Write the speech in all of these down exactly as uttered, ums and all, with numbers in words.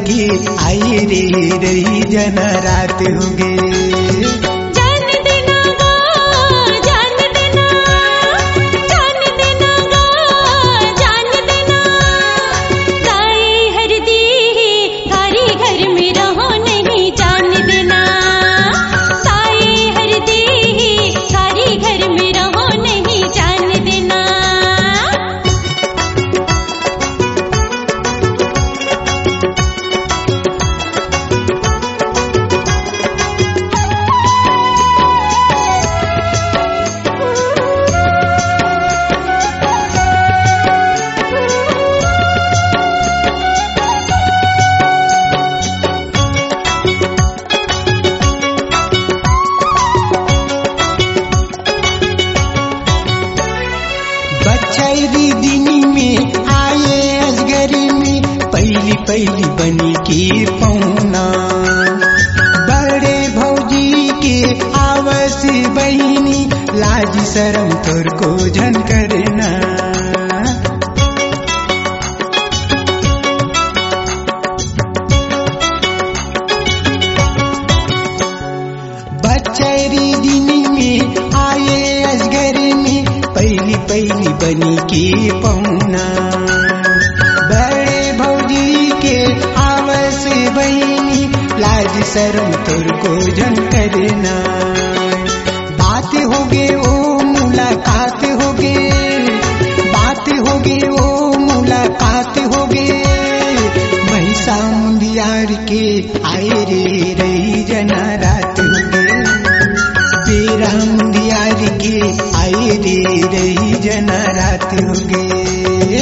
के आई रे रही जना रात हो गए। दिन में आए अजगरी में पहली पहली बनी के पौना, बड़े भौजी के आवस बहिनी लाज शरम तोर को झन करना। बचैरी दिन में आए अजगरी में पहली पहली बनी के पौना, बड़े भौजी के आवस बहिनी लाज शरम तोर को जन करना। बात हो गे ओ मुलाकात हो गे, बात हो गे ओ मुलाकात हो गे, महिषा मुंदियार के आए रे रही जना रात हो गे। तेरा मुंदियार के आए रे रही जना रात हो गए।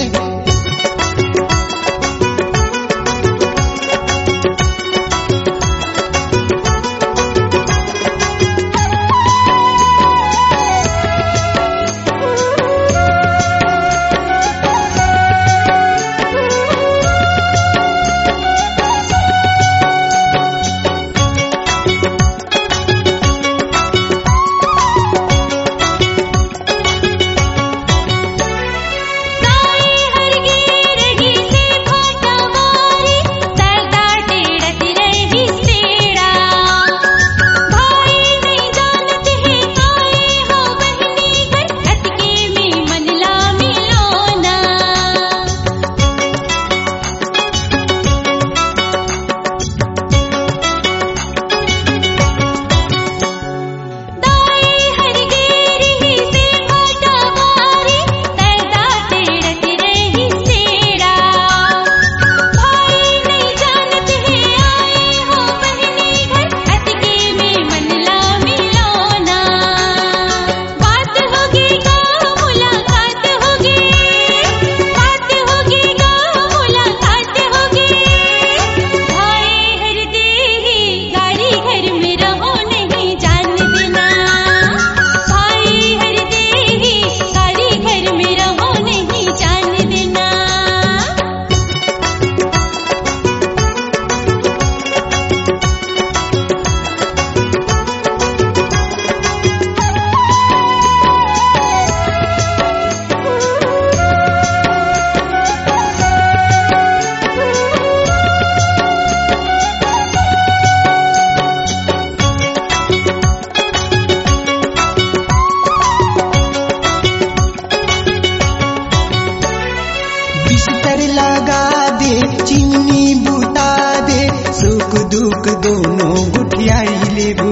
लगा दे चिमनी बुता दे, सुख दुख दोनों गुठियाई लेबू।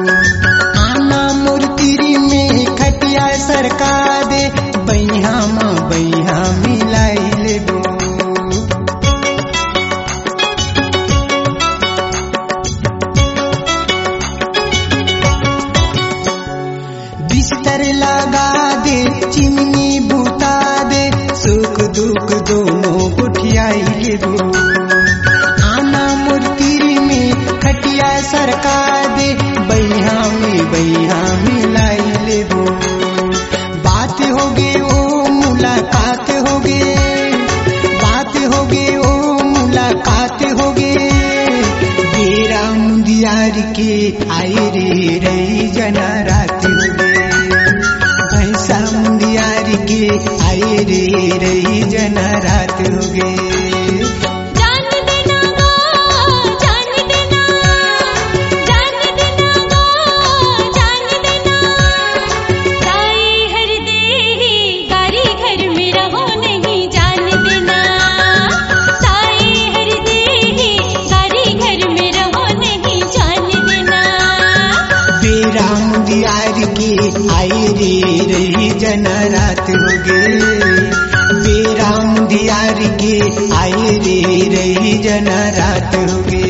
आना मूर्ति में खटिया सरका दे, बैहा माँ बैहा मिलाई लेबू। बिस्तर लगा दे चिमनी बुता दे, सुख दुख दोनों गुठियाई लेबू। आना मूर्ति में खटिया सरका दे, बैहा में बैहा मिलाई लेबू। बात हो गे ओ मुलाकात हो गे, बात हो गे ओ मुलाकात हो गे, बेरा मुंदियार के आई रे रही जना रात हो गे। भैंसा मुंदियार के आए रे रही जना रात हो गे। जान देना गा आई रे रही जना रात हो गे बेराम दियार के आई रे रही जना रात हो गे।